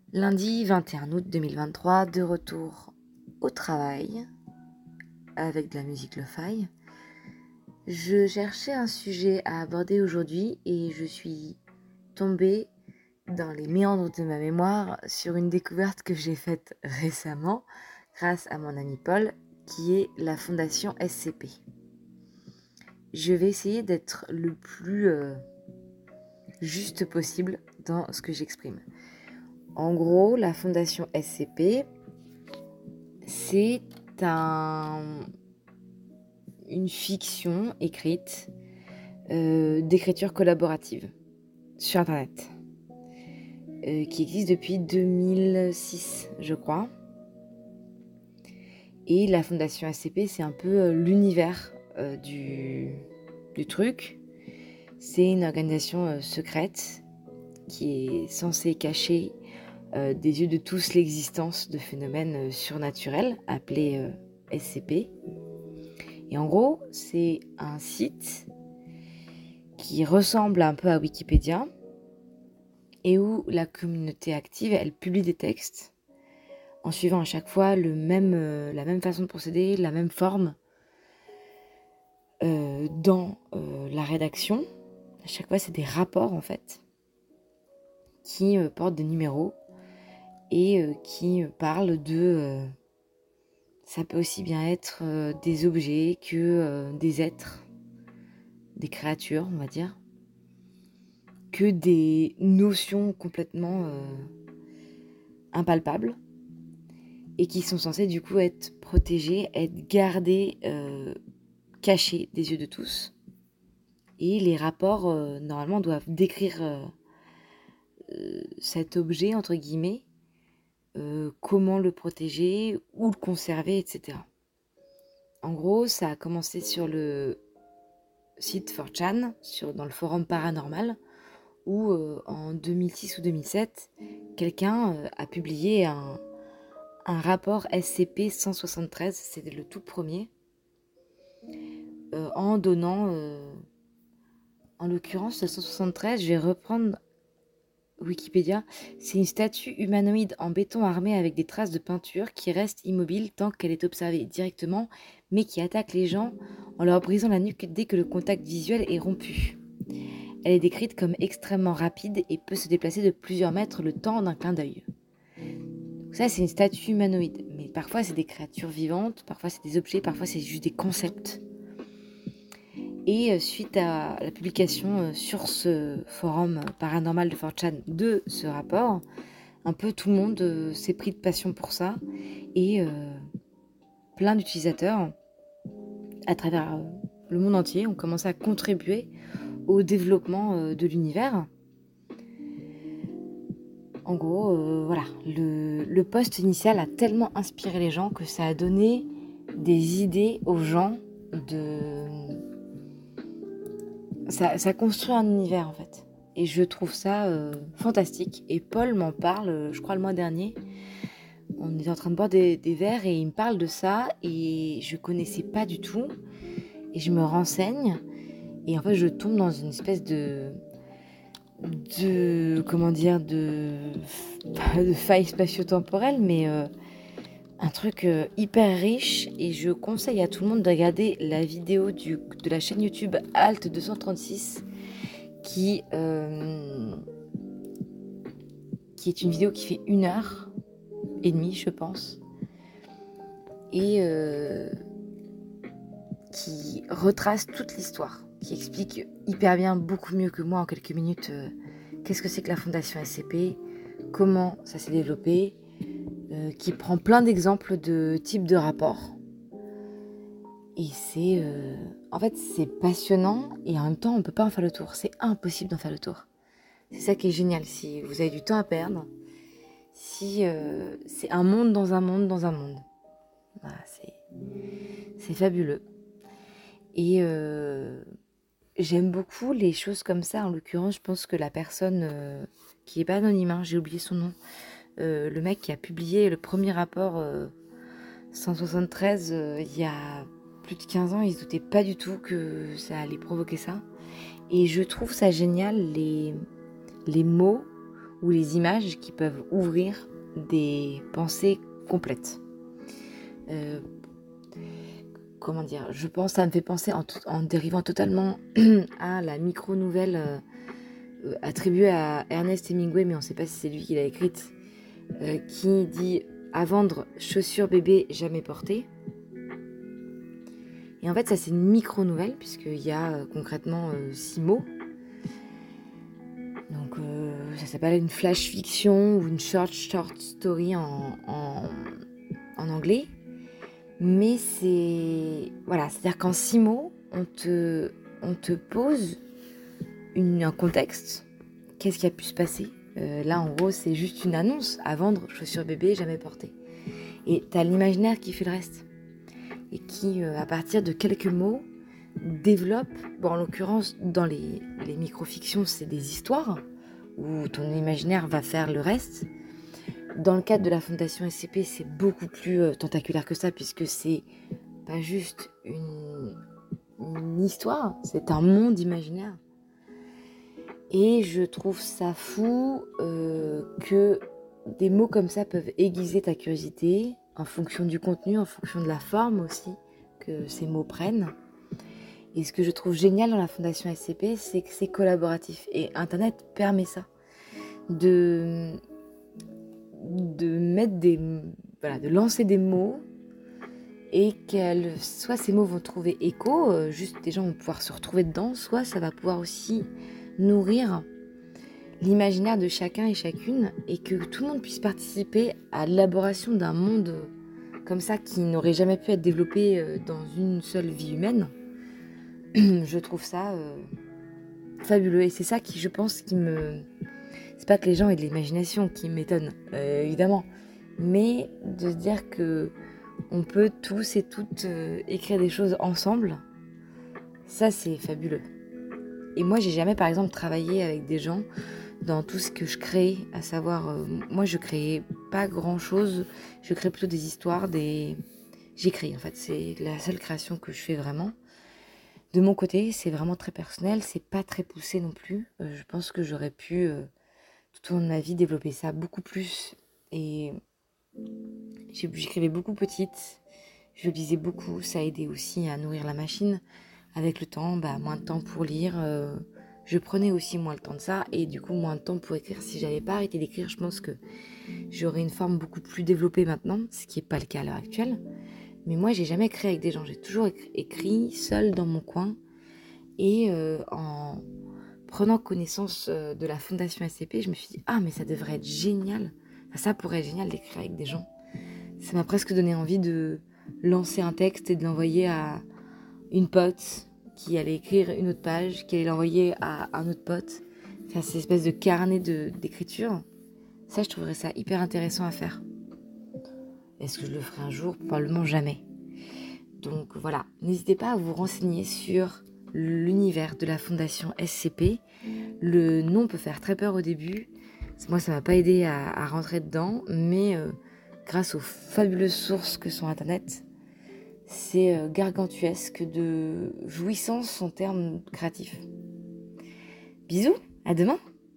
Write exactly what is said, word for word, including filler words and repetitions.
Lundi vingt et un août deux mille vingt-trois, de retour au travail avec de la musique lo-fi. Je cherchais un sujet à aborder aujourd'hui et je suis tombée dans les méandres de ma mémoire sur une découverte que j'ai faite récemment grâce à mon ami Paul, qui est la fondation S C P. Je vais essayer d'être le plus euh, juste possible dans ce que j'exprime. En gros, la fondation S C P, c'est un, une fiction écrite euh, d'écriture collaborative sur Internet, euh, qui existe depuis deux mille six, je crois. Et la fondation S C P, c'est un peu euh, l'univers euh, du, du truc. C'est une organisation euh, secrète qui est censée cacher euh, des yeux de tous l'existence de phénomènes euh, surnaturels appelés euh, S C P. Et en gros, c'est un site qui ressemble un peu à Wikipédia et où la communauté active, elle publie des textes en suivant à chaque fois le même, euh, la même façon de procéder, la même forme euh, dans euh, la rédaction. À chaque fois, c'est des rapports en fait qui euh, portent des numéros et euh, qui euh, parlent de... Euh, ça peut aussi bien être euh, des objets que euh, des êtres, des créatures, on va dire, que des notions complètement euh, impalpables et qui sont censées du coup être protégées, être gardées, euh, cachées des yeux de tous. Et les rapports, euh, normalement, doivent décrire euh, euh, cet objet, entre guillemets, euh, comment le protéger, où le conserver, et cetera. En gros, ça a commencé sur le site four chan, sur, dans le forum paranormal, où euh, en deux mille six ou deux mille sept, quelqu'un euh, a publié un, un rapport S C P cent soixante-treize, c'était le tout premier, euh, en donnant, euh, en l'occurrence, le cent soixante-treize, je vais reprendre Wikipédia, c'est une statue humanoïde en béton armée avec des traces de peinture qui reste immobile tant qu'elle est observée directement, mais qui attaque les gens en leur brisant la nuque dès que le contact visuel est rompu. Elle est décrite comme extrêmement rapide et peut se déplacer de plusieurs mètres le temps d'un clin d'œil. Ça, c'est une statue humanoïde, mais parfois c'est des créatures vivantes, parfois c'est des objets, parfois c'est juste des concepts. Et suite à la publication sur ce forum paranormal de four chan de ce rapport, un peu tout le monde s'est pris de passion pour ça et euh, plein d'utilisateurs à travers le monde entier ont commencé à contribuer au développement de l'univers. En gros, euh, voilà, le, le post initial a tellement inspiré les gens que ça a donné des idées aux gens de... Ça, ça construit un univers en fait. Et je trouve ça euh, fantastique. Et Paul m'en parle, je crois, le mois dernier. On était en train de boire des, des verres et il me parle de ça. Et je connaissais pas du tout. Et je me renseigne. Et en fait, je tombe dans une espèce de... de... comment dire, de... pas de faille spatio-temporelle, mais... Euh, un truc euh, hyper riche. Et je conseille à tout le monde de regarder la vidéo du, de la chaîne YouTube Alt deux cent trente-six qui, euh, qui est une vidéo qui fait une heure et demie, je pense, et euh, qui retrace toute l'histoire, qui explique hyper bien, beaucoup mieux que moi en quelques minutes, euh, qu'est-ce que c'est que la fondation S C P, comment ça s'est développé, euh, qui prend plein d'exemples de types de rapports. Et c'est... Euh, en fait, c'est passionnant et en même temps, on ne peut pas en faire le tour. C'est impossible d'en faire le tour. C'est ça qui est génial. Si vous avez du temps à perdre, si euh, c'est un monde dans un monde dans un monde. Voilà, c'est, c'est fabuleux. Et euh, j'aime beaucoup les choses comme ça. En l'occurrence, je pense que la personne euh, qui n'est pas anonyme, hein, j'ai oublié son nom, euh, le mec qui a publié le premier rapport euh, cent soixante-treize euh, il y a plus de quinze ans, il se doutait pas du tout que ça allait provoquer ça. Et je trouve ça génial, les, les mots ou les images qui peuvent ouvrir des pensées complètes. Euh, comment dire, je pense, ça me fait penser en, en dérivant totalement à la micro-nouvelle euh, attribuée à Ernest Hemingway, mais on ne sait pas si c'est lui qui l'a écrite, euh, qui dit « À vendre, chaussures bébé jamais portées ». Et en fait, ça, c'est une micro-nouvelle, puisqu'il y a euh, concrètement euh, six mots. Donc, euh, ça s'appelle une flash fiction ou une short short story en, en, en anglais. Mais c'est... Voilà, c'est-à-dire qu'en six mots, on te, on te pose une, un contexte. Qu'est-ce qui a pu se passer ? euh, Là, en gros, c'est juste une annonce à vendre, chaussures bébé jamais portées. Et t'as l'imaginaire qui fait le reste. Et qui, euh, à partir de quelques mots, développe... Bon, en l'occurrence, dans les, les micro-fictions, c'est des histoires où ton imaginaire va faire le reste. Dans le cadre de la Fondation S C P, c'est beaucoup plus euh, tentaculaire que ça, puisque c'est pas juste une, une histoire, c'est un monde imaginaire. Et je trouve ça fou euh, que des mots comme ça peuvent aiguiser ta curiosité, en fonction du contenu, en fonction de la forme aussi que ces mots prennent. Et ce que je trouve génial dans la Fondation S C P, c'est que c'est collaboratif. Et Internet permet ça. De... de mettre des, voilà, de lancer des mots et que soit ces mots vont trouver écho, euh, juste des gens vont pouvoir se retrouver dedans, soit ça va pouvoir aussi nourrir l'imaginaire de chacun et chacune et que tout le monde puisse participer à l'élaboration d'un monde comme ça qui n'aurait jamais pu être développé euh, dans une seule vie humaine. Je trouve ça euh, fabuleux et c'est ça qui, je pense, qui me... C'est pas que les gens aient de l'imagination qui m'étonne, euh, évidemment, mais de se dire que on peut tous et toutes euh, écrire des choses ensemble, ça c'est fabuleux. Et moi j'ai jamais par exemple travaillé avec des gens dans tout ce que je crée, à savoir, euh, moi je créais pas grand chose, je crée plutôt des histoires, des... j'écris en fait, c'est la seule création que je fais vraiment. De mon côté, c'est vraiment très personnel, c'est pas très poussé non plus, euh, je pense que j'aurais pu... Euh, tout au long de ma vie, développer ça beaucoup plus. Et j'écrivais beaucoup petite, je lisais beaucoup, ça a aidé aussi à nourrir la machine. Avec le temps, bah, moins de temps pour lire, euh, je prenais aussi moins le temps de ça, et du coup moins de temps pour écrire. Si j'avais pas arrêté d'écrire, je pense que j'aurais une forme beaucoup plus développée maintenant, ce qui n'est pas le cas à l'heure actuelle. Mais moi, j'ai jamais écrit avec des gens, j'ai toujours écrit seule dans mon coin, et euh, en... prenant connaissance de la Fondation S C P, je me suis dit « Ah, mais ça devrait être génial. Enfin, ça pourrait être génial d'écrire avec des gens. » Ça m'a presque donné envie de lancer un texte et de l'envoyer à une pote qui allait écrire une autre page, qui allait l'envoyer à un autre pote. Faire cette espèce de carnet de, d'écriture. Ça, je trouverais ça hyper intéressant à faire. Est-ce que je le ferai un jour ? Probablement jamais. Donc voilà, n'hésitez pas à vous renseigner sur l'univers de la Fondation S C P. Le nom peut faire très peur au début. Moi, ça m'a pas aidé à, à rentrer dedans, mais euh, grâce aux fabuleuses sources que sont Internet, c'est euh, gargantuesque de jouissance en termes créatifs. Bisous, à demain!